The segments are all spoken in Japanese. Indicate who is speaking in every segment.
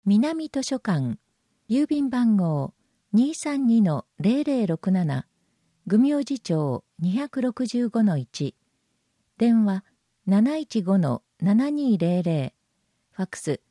Speaker 1: 南図書館、郵便番号 232-0067、愚明寺町 265-1、電話 715-7200、ファックス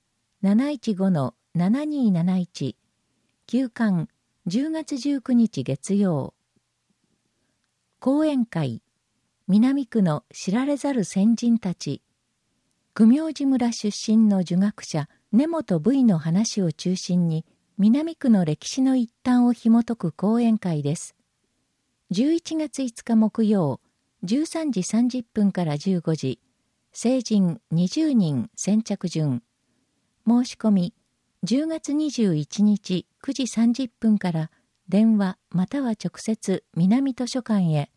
Speaker 1: 715-7271、休刊10月19日月曜。講演会、南区の知られざる先人たち、愚明寺村出身の儒学者根本武威の話を中心に南区の歴史の一端を紐解く講演会です。11月5日木曜、13時30分から15時、成人20人先着順。申し込み、10月21日9時30分から電話または直接南図書館へ。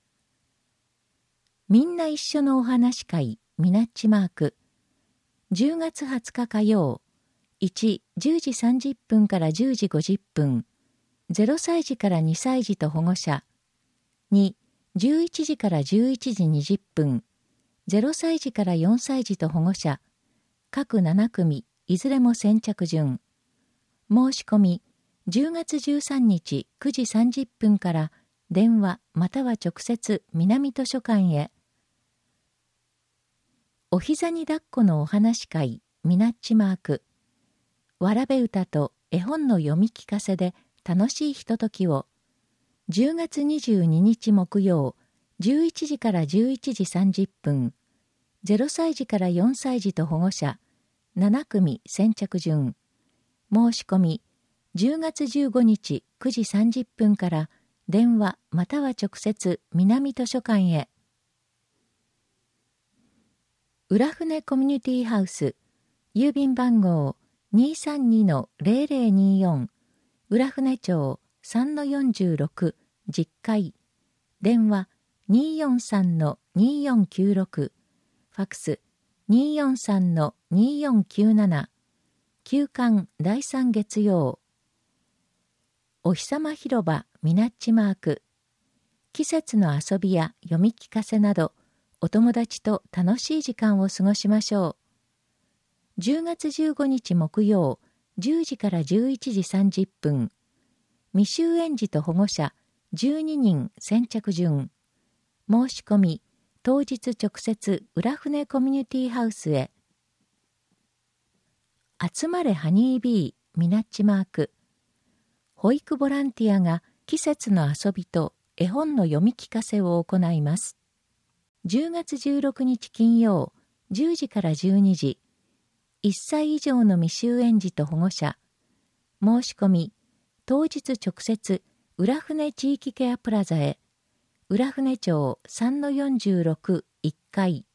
Speaker 1: みんな一緒のお話会ミナッチマーク。10月20日火曜、1、10時30分から10時50分、0歳児から2歳児と保護者。2、11時から11時20分、0歳児から4歳児と保護者。各7組、いずれも先着順。申し込み、10月13日9時30分から電話または直接南図書館へ。お膝に抱っこのお話会ミナッチマーク。わらべ歌と絵本の読み聞かせで楽しいひとときを。10月22日木曜、11時から11時30分、0歳児から4歳児と保護者。7組先着順。申し込み、10月15日9時30分から電話または直接南図書館へ。浦船コミュニティハウス、郵便番号 232-0024、浦船町 3-46、10階、電話 243-2496、ファックス 243-2497、休刊第3月曜。お日様広場ミナッチマーク。季節の遊びや読み聞かせなど、お友達と楽しい時間を過ごしましょう。10月15日木曜、10時から11時30分。未就園児と保護者12人先着順。申し込み、当日直接浦船コミュニティハウスへ。集まれハニービーミナッチマーク。保育ボランティアが季節の遊びと絵本の読み聞かせを行います。10月16日金曜、10時から12時。1歳以上の未就園児と保護者。申し込み、当日直接浦船地域ケアプラザへ。浦船町 3-46、1階。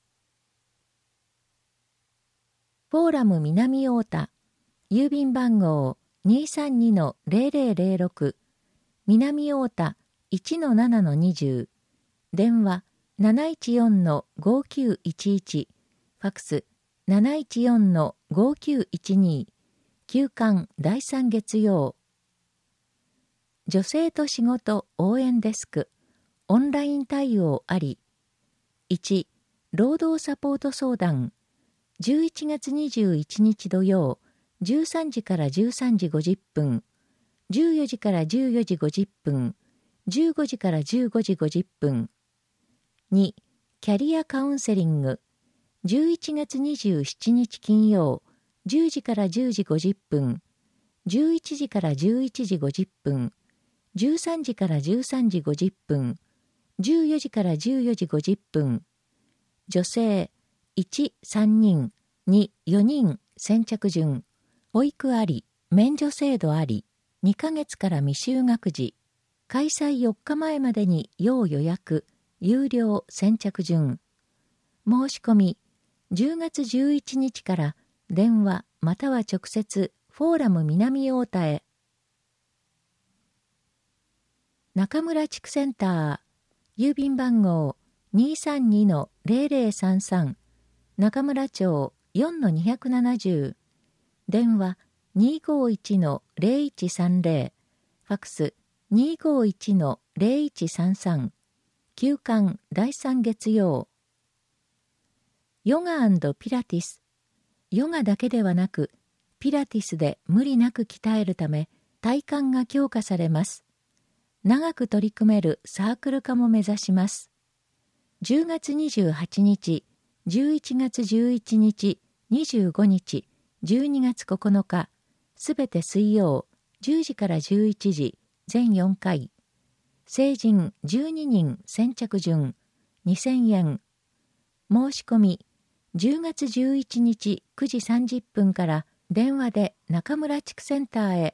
Speaker 1: フォーラム南太田、郵便番号 232-0006、南太田 1-7-20、電話714-5911、ファックス 714-5912、休刊第3月曜。女性と仕事応援デスク、オンライン対応あり。1、労働サポート相談、11月21日土曜、13時から13時50分、14時から14時50分、15時から15時50分。2、キャリアカウンセリング、11月27日金曜、10時から10時50分、11時から11時50分、13時から13時50分、14時から14時50分。女性、1、3人、2、4人、先着順。保育あり、免除制度あり、2ヶ月から未就学児。開催4日前までに要予約、有料先着順。申し込み、10月11日から電話または直接フォーラム南太田へ。中村地区センター、郵便番号 232-0033、中村町 4-270、電話 251-0130、ファックス 251-0133、休刊第3月曜。ヨガ&ピラティス、ヨガだけではなくピラティスで無理なく鍛えるため、体幹が強化されます。長く取り組めるサークル化も目指します。10月28日、11月11日、25日、12月9日、すべて水曜、10時から11時、全4回。成人12人先着順、2000円。申し込み、10月11日9時30分から電話で中村地区センターへ。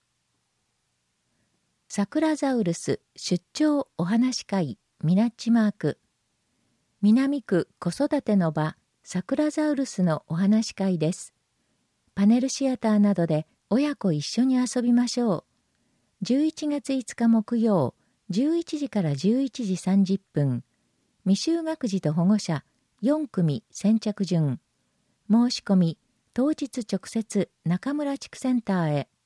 Speaker 1: サクラザウルス出張お話会ミナッチマーク。南区子育ての場サクラザウルスのお話会です。パネルシアターなどで親子一緒に遊びましょう。11月5日木曜、11時から11時30分。未就学児と保護者4組先着順。申し込み、当日直接中村地区センターへ。